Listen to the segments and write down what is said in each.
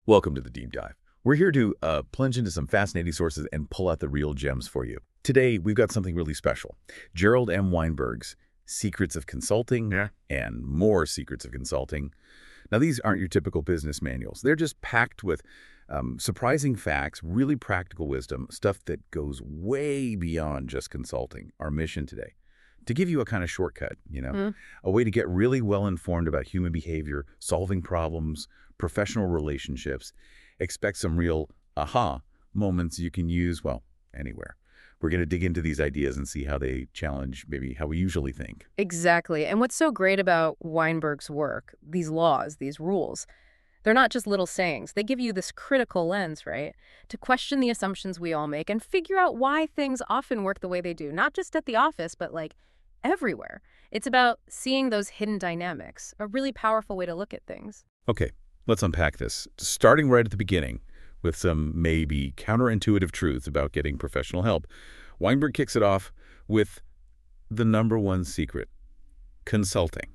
Welcome to the Deep Dive. We're here to plunge into some fascinating sources and pull out the real gems for you. Today, we've got something really special. Gerald M. Weinberg's Secrets of Consulting and More Secrets of Consulting. Now, these aren't your typical business manuals. They're just packed with surprising facts, really practical wisdom, stuff that goes way beyond just consulting, our mission today. To give you a kind of shortcut, a way to get really well-informed about human behavior, solving problems, professional relationships. Expect some real aha moments you can use, well, anywhere. We're going to dig into these ideas and see how they challenge maybe how we usually think. Exactly. And what's so great about Weinberg's work, these laws, these rules, they're not just little sayings. They give you this critical lens, right, to question the assumptions we all make and figure out why things often work the way they do, not just at the office, but like everywhere. It's about seeing those hidden dynamics, a really powerful way to look at things. Okay, let's unpack this, starting right at the beginning with some maybe counterintuitive truths about getting professional help. Weinberg kicks it off with the number one secret, consulting.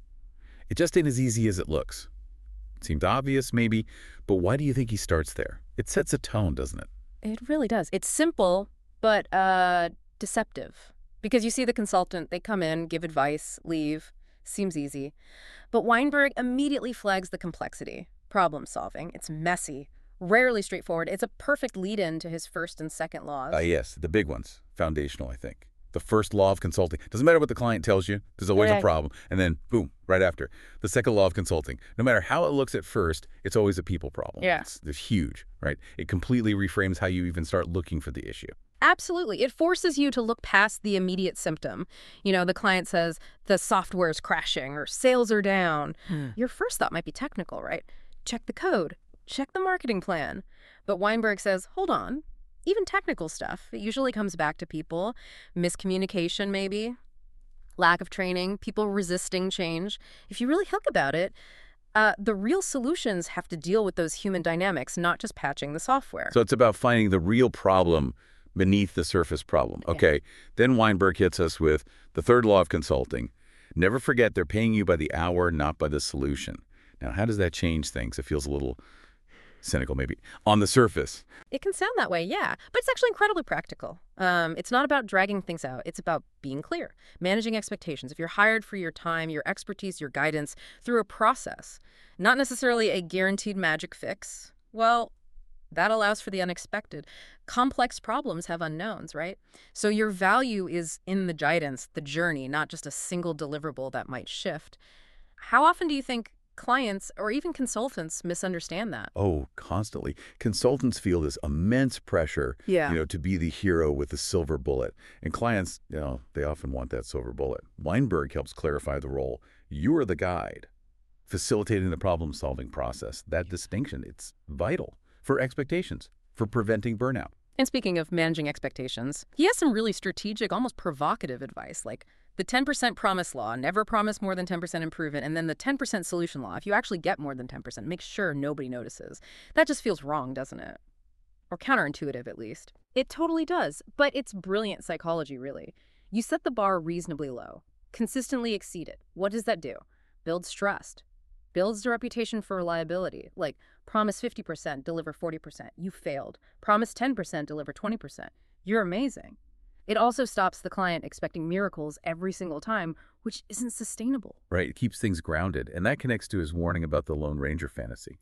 It just ain't as easy as it looks. It seemed obvious, maybe, but why do you think he starts there? It sets a tone, doesn't it? It really does. It's simple, but deceptive. Because you see the consultant, they come in, give advice, leave. Seems easy. But Weinberg immediately flags the complexity. Problem solving. It's messy, rarely straightforward. It's a perfect lead-in to his first and second laws. Yes, the big ones. Foundational, I think. The first law of consulting. Doesn't matter what the client tells you, there's always a problem. And then, boom, right after. The second law of consulting. No matter how it looks at first, it's always a people problem. Yeah. It's huge, right? It completely reframes how you even start looking for the issue. Absolutely. It forces you to look past the immediate symptom. The client says the software's crashing or sales are down. Your first thought might be technical, right? Check the code. Check the marketing plan. But Weinberg says, hold on. Even technical stuff, it usually comes back to people. Miscommunication, maybe. Lack of training. People resisting change. If you really look about it, the real solutions have to deal with those human dynamics, not just patching the software. So it's about finding the real problem beneath the surface problem. Okay, Then Weinberg hits us with the third law of consulting. Never forget they're paying you by the hour, not by the solution. Now, how does that change things? It feels a little cynical, maybe, on the surface. It can sound that way, yeah, but it's actually incredibly practical. It's not about dragging things out. It's about being clear, managing expectations. If you're hired for your time, your expertise, your guidance through a process, not necessarily a guaranteed magic fix, well, that allows for the unexpected. Complex problems have unknowns, right? So your value is in the guidance, the journey, not just a single deliverable that might shift. How often do you think clients or even consultants misunderstand that? Oh, constantly. Consultants feel this immense pressure, to be the hero with the silver bullet. And clients, they often want that silver bullet. Weinberg helps clarify the role. You are the guide, facilitating the problem-solving process. That distinction, it's vital for expectations, for preventing burnout. And speaking of managing expectations, he has some really strategic, almost provocative advice, like the 10% promise law, never promise more than 10% improvement, and then the 10% solution law. If you actually get more than 10%, make sure nobody notices. That just feels wrong, doesn't it? Or counterintuitive, at least. It totally does, but it's brilliant psychology, really. You set the bar reasonably low, consistently exceed it. What does that do? Builds trust. Builds the reputation for reliability. Like, promise 50%, deliver 40%. You failed. Promise 10%, deliver 20%. You're amazing. It also stops the client expecting miracles every single time, which isn't sustainable. Right. It keeps things grounded. And that connects to his warning about the Lone Ranger fantasy.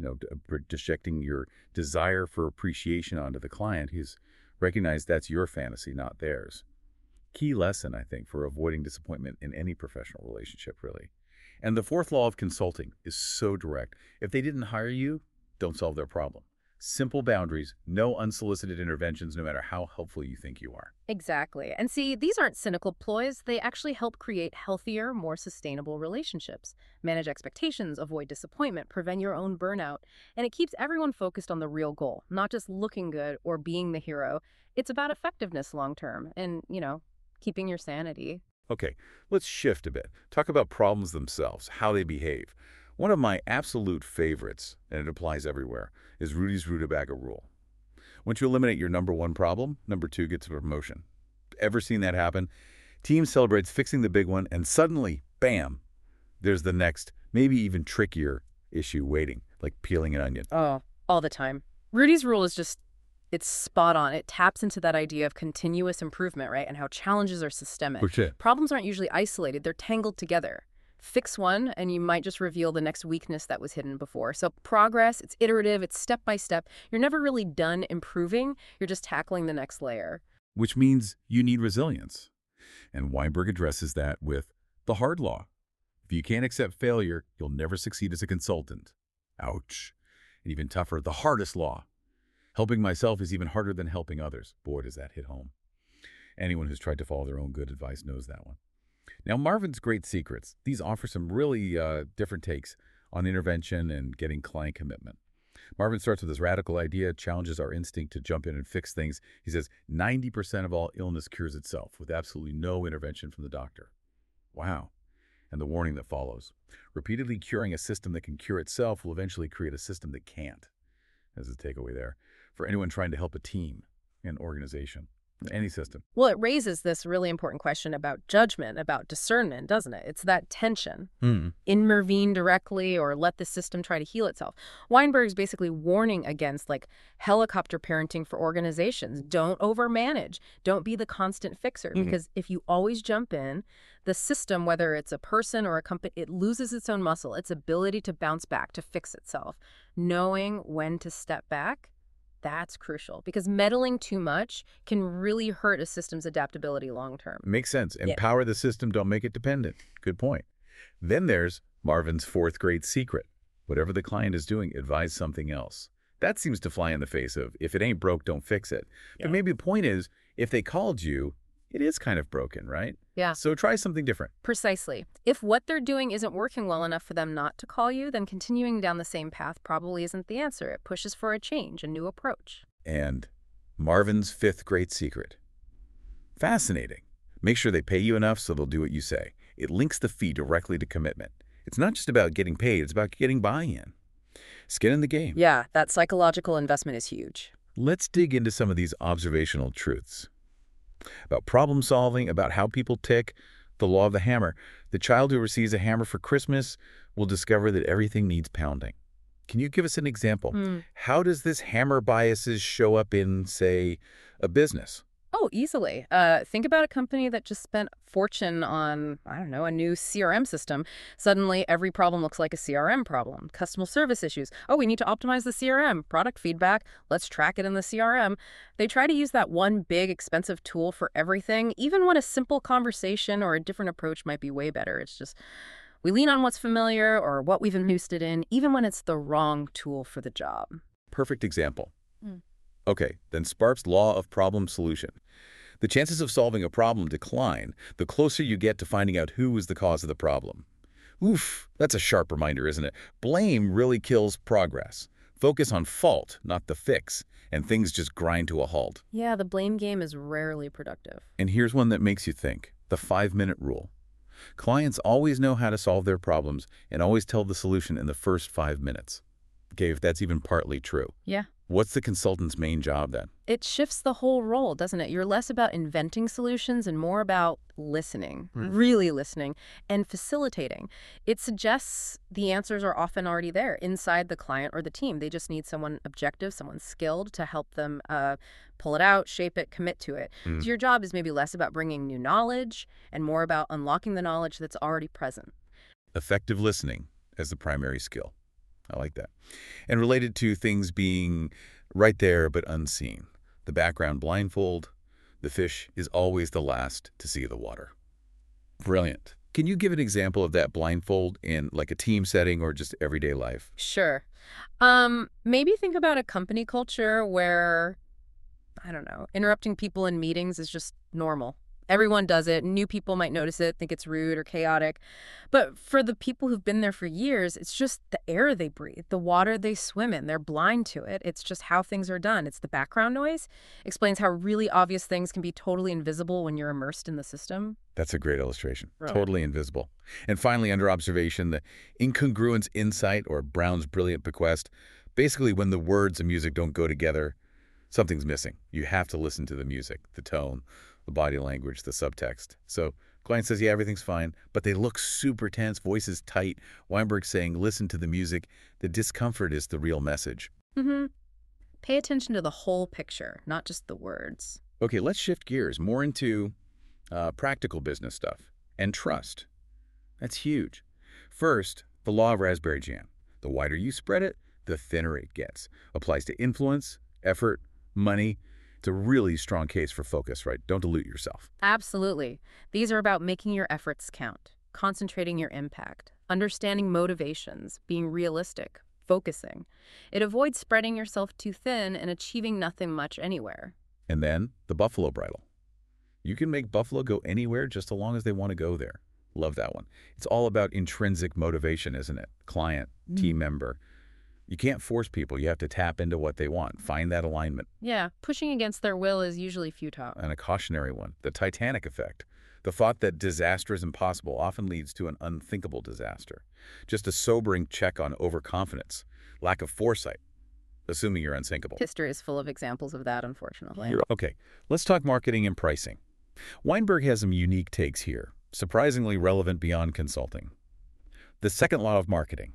Projecting your desire for appreciation onto the client. He's recognized that's your fantasy, not theirs. Key lesson, I think, for avoiding disappointment in any professional relationship, really. And the fourth law of consulting is so direct. If they didn't hire you, don't solve their problem. Simple boundaries, no unsolicited interventions, no matter how helpful you think you are. Exactly. And see, these aren't cynical ploys. They actually help create healthier, more sustainable relationships. Manage expectations, avoid disappointment, prevent your own burnout. And it keeps everyone focused on the real goal, not just looking good or being the hero. It's about effectiveness long term and, keeping your sanity. Okay, let's shift a bit. Talk about problems themselves, how they behave. One of my absolute favorites, and it applies everywhere, is Rudy's Rutabaga rule. Once you eliminate your number one problem, number two gets a promotion. Ever seen that happen? Team celebrates fixing the big one, and suddenly, bam, there's the next, maybe even trickier issue waiting. like peeling an onion. Oh, all the time. Rudy's rule is just, it's spot on. It taps into that idea of continuous improvement, right? And how challenges are systemic. Okay. Problems aren't usually isolated. They're tangled together. Fix one, and you might just reveal the next weakness that was hidden before. So progress, it's iterative, it's step by step. You're never really done improving. You're just tackling the next layer. Which means you need resilience. And Weinberg addresses that with the hard law. If you can't accept failure, you'll never succeed as a consultant. Ouch. And even tougher, the hardest law. Helping myself is even harder than helping others. Boy, does that hit home. Anyone who's tried to follow their own good advice knows that one. Now, Marvin's Great Secrets. These offer some really different takes on intervention and getting client commitment. Marvin starts with this radical idea, challenges our instinct to jump in and fix things. He says 90% of all illness cures itself with absolutely no intervention from the doctor. Wow. And the warning that follows. Repeatedly curing a system that can cure itself will eventually create a system that can't. As a takeaway there. For anyone trying to help a team, an organization, any system. Well, it raises this really important question about judgment, about discernment, doesn't it? It's that tension. Intervene directly or let the system try to heal itself. Weinberg's basically warning against helicopter parenting for organizations. Don't overmanage. Don't be the constant fixer. Because if you always jump in, the system, whether it's a person or a company, it loses its own muscle, its ability to bounce back, to fix itself. Knowing when to step back, that's crucial, because meddling too much can really hurt a system's adaptability long term. Makes sense. Empower the system, don't make it dependent. Good point. Then there's Marvin's fourth great secret. Whatever the client is doing, advise something else. That seems to fly in the face of, if it ain't broke, don't fix it. But maybe the point is, if they called you, it is kind of broken, right? Yeah. So try something different. Precisely. If what they're doing isn't working well enough for them not to call you, then continuing down the same path probably isn't the answer. It pushes for a change, a new approach. And Marvin's fifth great secret. Fascinating. Make sure they pay you enough so they'll do what you say. It links the fee directly to commitment. It's not just about getting paid, it's about getting buy-in. Skin in the game. Yeah, that psychological investment is huge. Let's dig into some of these observational truths. About problem solving, about how people tick, the law of the hammer. The child who receives a hammer for Christmas will discover that everything needs pounding. Can you give us an example? How does this hammer biases show up in, say, a business? Oh, easily. Think about a company that just spent a fortune on, I don't know, a new CRM system. Suddenly, every problem looks like a CRM problem. Customer service issues. Oh, we need to optimize the CRM. Product feedback. Let's track it in the CRM. They try to use that one big, expensive tool for everything, even when a simple conversation or a different approach might be way better. It's just, we lean on what's familiar or what we've invested in, even when it's the wrong tool for the job. Perfect example. Okay, then Sparp's law of problem solution. The chances of solving a problem decline the closer you get to finding out who is the cause of the problem. Oof, that's a sharp reminder, isn't it? Blame really kills progress. Focus on fault, not the fix, and things just grind to a halt. Yeah, the blame game is rarely productive. And here's one that makes you think, the 5-minute rule. Clients always know how to solve their problems and always tell the solution in the first 5 minutes. Okay, if that's even partly true. Yeah. What's the consultant's main job then? It shifts the whole role, doesn't it? You're less about inventing solutions and more about listening, really listening, and facilitating. It suggests the answers are often already there inside the client or the team. They just need someone objective, someone skilled to help them pull it out, shape it, commit to it. So your job is maybe less about bringing new knowledge and more about unlocking the knowledge that's already present. Effective listening as the primary skill. I like that. And related to things being right there but unseen. The background blindfold. The fish is always the last to see the water. Brilliant. Can you give an example of that blindfold in like a team setting or just everyday life? Sure. Maybe think about a company culture where, I don't know, interrupting people in meetings is just normal. Everyone does it. New people might notice it, think it's rude or chaotic. But for the people who've been there for years, it's just the air they breathe, the water they swim in. They're blind to it. It's just how things are done. It's the background noise. Explains how really obvious things can be totally invisible when you're immersed in the system. That's a great illustration. Right. Totally invisible. And finally, under observation, the incongruence insight, or Brown's brilliant bequest. Basically, when the words and music don't go together, something's missing. You have to listen to the music, the tone, the body language, the subtext. So Client says, yeah, everything's fine, but they look super tense, voices tight. Weinberg saying, listen to the music. The discomfort is the real message. Mm-hmm. Pay attention to the whole picture, not just the words. Okay, let's shift gears more into practical business stuff and trust. That's huge. First, the law of raspberry jam. The wider you spread it, the thinner it gets. Applies to influence, effort, money. It's a really strong case for focus, right? Don't dilute yourself. Absolutely. These are about making your efforts count, concentrating your impact, understanding motivations, being realistic, focusing. It avoids spreading yourself too thin and achieving nothing much anywhere. And then the buffalo bridle. You can make buffalo go anywhere just as long as they want to go there. Love that one. It's all about intrinsic motivation, isn't it? Client, team member. You can't force people. You have to tap into what they want. Find that alignment. Yeah, pushing against their will is usually futile. And a cautionary one, the Titanic effect. The thought that disaster is impossible often leads to an unthinkable disaster. Just a sobering check on overconfidence, lack of foresight, assuming you're unsinkable. History is full of examples of that, unfortunately. Okay, let's talk marketing and pricing. Weinberg has some unique takes here, surprisingly relevant beyond consulting. The second law of marketing.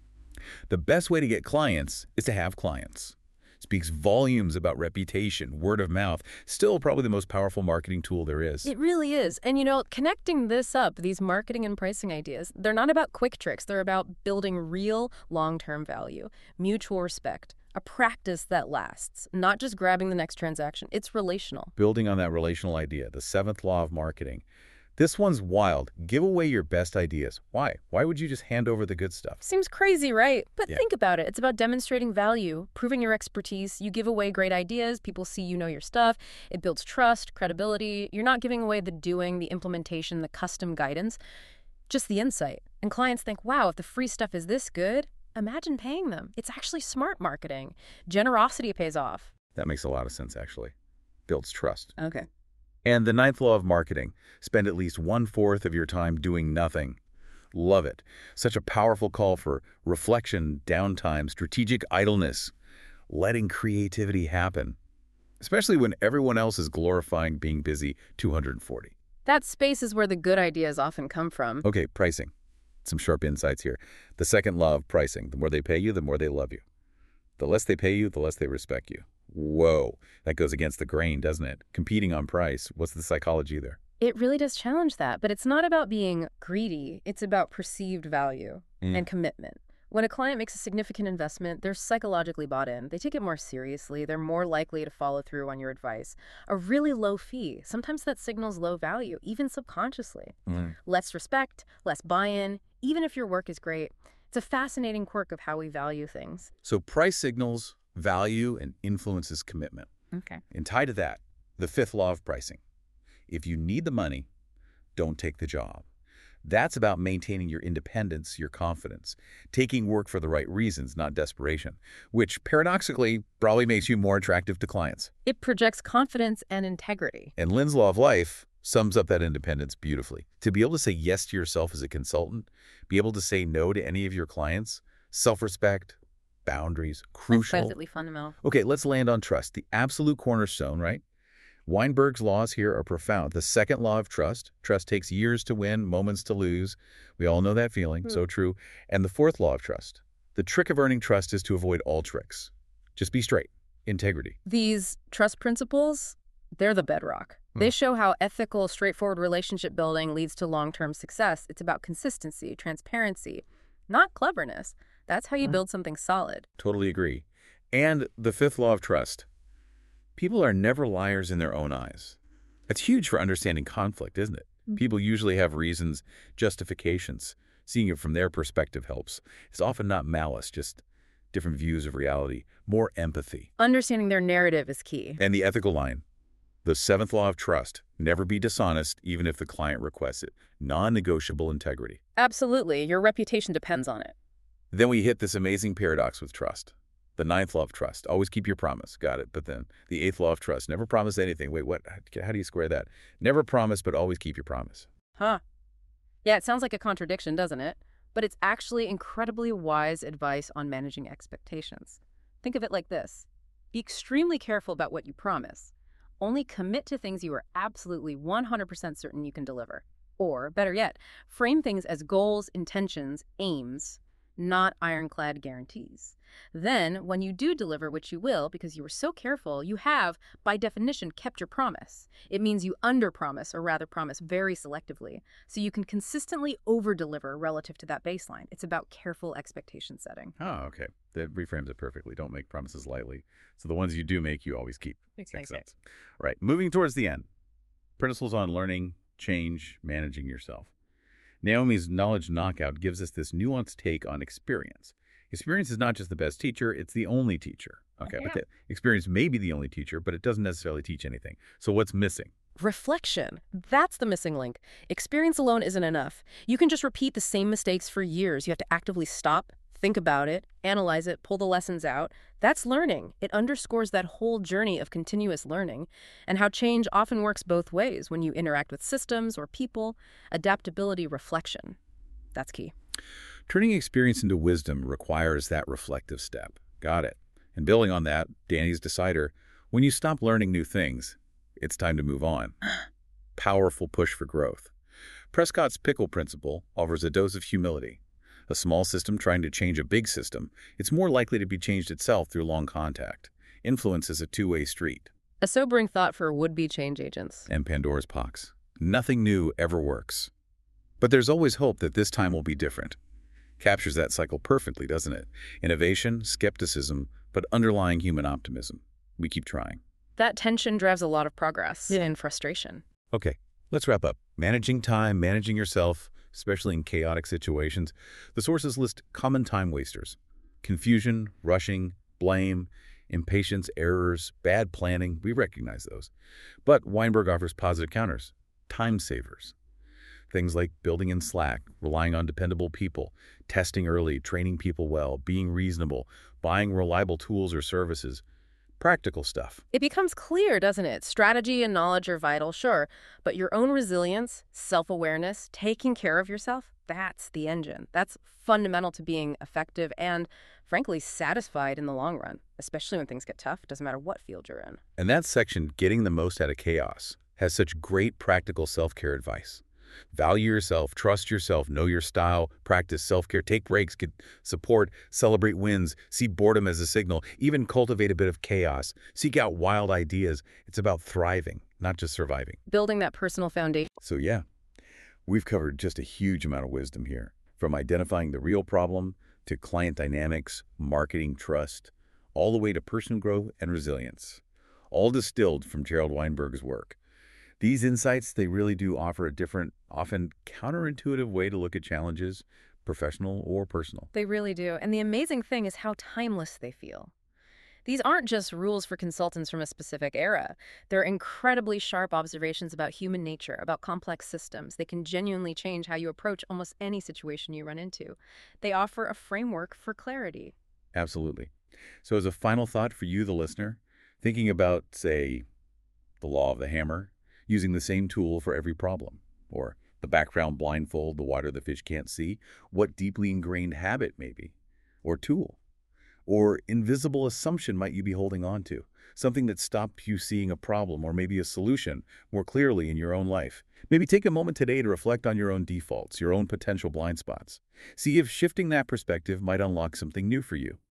The best way to get clients is to have clients. Speaks volumes about reputation, word of mouth, still probably the most powerful marketing tool there is. It really is. And connecting this up, these marketing and pricing ideas, they're not about quick tricks. They're about building real long-term value, mutual respect, a practice that lasts, not just grabbing the next transaction. It's relational. Building on that relational idea, the seventh law of marketing. This one's wild. Give away your best ideas. Why? Why would you just hand over the good stuff? Seems crazy, right? But Yeah. Think about it. It's about demonstrating value, proving your expertise. You give away great ideas. People see you know your stuff. It builds trust, credibility. You're not giving away the doing, the implementation, the custom guidance, just the insight. And clients think, wow, if the free stuff is this good, imagine paying them. It's actually smart marketing. Generosity pays off. That makes a lot of sense, actually. Builds trust. Okay. And the ninth law of marketing, spend at least 1/4 of your time doing nothing. Love it. Such a powerful call for reflection, downtime, strategic idleness, letting creativity happen, especially when everyone else is glorifying being busy 240. That space is where the good ideas often come from. Okay, pricing. Some sharp insights here. The second law of pricing, the more they pay you, the more they love you. The less they pay you, the less they respect you. Whoa, that goes against the grain, doesn't it? Competing on price. What's the psychology there? It really does challenge that, but it's not about being greedy. It's about perceived value and commitment. When a client makes a significant investment, they're psychologically bought in. They take it more seriously. They're more likely to follow through on your advice. A really low fee, sometimes that signals low value, even subconsciously. Less respect, less buy-in, even if your work is great. It's a fascinating quirk of how we value things. So price signals value and influences commitment. Okay. And tied to that, the fifth law of pricing. If you need the money, don't take the job. That's about maintaining your independence, your confidence, taking work for the right reasons, not desperation, which paradoxically probably makes you more attractive to clients. It projects confidence and integrity. And Lynn's law of life sums up that independence beautifully. To be able to say yes to yourself as a consultant, be able to say no to any of your clients, self-respect, boundaries, crucial. Incredibly fundamental. Okay, let's land on trust, the absolute cornerstone, right? Weinberg's laws here are profound. The second law of trust takes years to win, moments to lose. We all know that feeling, so true. And the fourth law of trust. The trick of earning trust is to avoid all tricks. Just be straight. Integrity. These trust principles, they're the bedrock. They show how ethical, straightforward relationship building leads to long-term success. It's about consistency, transparency, not cleverness. That's how you build something solid. Totally agree. And the fifth law of trust. People are never liars in their own eyes. That's huge for understanding conflict, isn't it? People usually have reasons, justifications. Seeing it from their perspective helps. It's often not malice, just different views of reality, more empathy. Understanding their narrative is key. And the ethical line. The seventh law of trust. Never be dishonest, even if the client requests it. Non-negotiable integrity. Absolutely. Your reputation depends on it. Then we hit this amazing paradox with trust. The ninth law of trust. Always keep your promise. Got it. But then the eighth law of trust. Never promise anything. Wait, what? How do you square that? Never promise, but always keep your promise. Huh. Yeah, it sounds like a contradiction, doesn't it? But it's actually incredibly wise advice on managing expectations. Think of it like this. Be extremely careful about what you promise. Only commit to things you are absolutely 100% certain you can deliver. Or, better yet, frame things as goals, intentions, aims, not ironclad guarantees. Then, when you do deliver, which you will, because you were so careful, you have, by definition, kept your promise. It means you underpromise, or rather promise very selectively, so you can consistently over-deliver relative to that baseline. It's about careful expectation setting. Oh, okay. That reframes it perfectly. Don't make promises lightly. So the ones you do make, you always keep. Makes sense. All right, moving towards the end. Principles on learning, change, managing yourself. Naomi's knowledge knockout gives us this nuanced take on experience. Experience is not just the best teacher, it's the only teacher. Okay, Yeah. but experience may be the only teacher, but it doesn't necessarily teach anything. So what's missing? Reflection. That's the missing link. Experience alone isn't enough. You can just repeat the same mistakes for years. You have to actively stop, think about it, analyze it, pull the lessons out. That's learning. It underscores that whole journey of continuous learning and how change often works both ways when you interact with systems or people. Adaptability, reflection. That's key. Turning experience into wisdom requires that reflective step. Got it. And building on that, Danny's decider, when you stop learning new things, it's time to move on. Powerful push for growth. Prescott's pickle principle offers a dose of humility. A small system trying to change a big system, it's more likely to be changed itself through long contact. Influence is a two-way street. A sobering thought for would-be change agents. And Pandora's box. Nothing new ever works. But there's always hope that this time will be different. Captures that cycle perfectly, doesn't it? Innovation, skepticism, but underlying human optimism. We keep trying. That tension drives a lot of progress and frustration. Okay, let's wrap up. Managing time, managing yourself, especially in chaotic situations. The sources list common time wasters. Confusion, rushing, blame, impatience, errors, bad planning. We recognize those. But Weinberg offers positive counters. Time savers. Things like building in Slack, relying on dependable people, testing early, training people well, being reasonable, buying reliable tools or services. Practical stuff. It becomes clear, doesn't it? Strategy and knowledge are vital, sure, but your own resilience, self-awareness, taking care of yourself, that's the engine. That's fundamental to being effective and, frankly, satisfied in the long run, especially when things get tough. Doesn't matter what field you're in. And that section, Getting the Most Out of Chaos, has such great practical self-care advice. Value yourself, trust yourself, know your style, practice self-care, take breaks, get support, celebrate wins, see boredom as a signal, even cultivate a bit of chaos. Seek out wild ideas. It's about thriving, not just surviving. Building that personal foundation. So yeah, we've covered just a huge amount of wisdom here, from identifying the real problem to client dynamics, marketing trust, all the way to personal growth and resilience, all distilled from Gerald Weinberg's work. These insights, they really do offer a different, often counterintuitive way to look at challenges, professional or personal. They really do. And the amazing thing is how timeless they feel. These aren't just rules for consultants from a specific era. They're incredibly sharp observations about human nature, about complex systems. They can genuinely change how you approach almost any situation you run into. They offer a framework for clarity. Absolutely. So as a final thought for you, the listener, thinking about, say, the law of the hammer, using the same tool for every problem, or the background blindfold, the water the fish can't see, what deeply ingrained habit maybe, or tool, or invisible assumption might you be holding on to, something that stops you seeing a problem or maybe a solution more clearly in your own life. Maybe take a moment today to reflect on your own defaults, your own potential blind spots. See if shifting that perspective might unlock something new for you.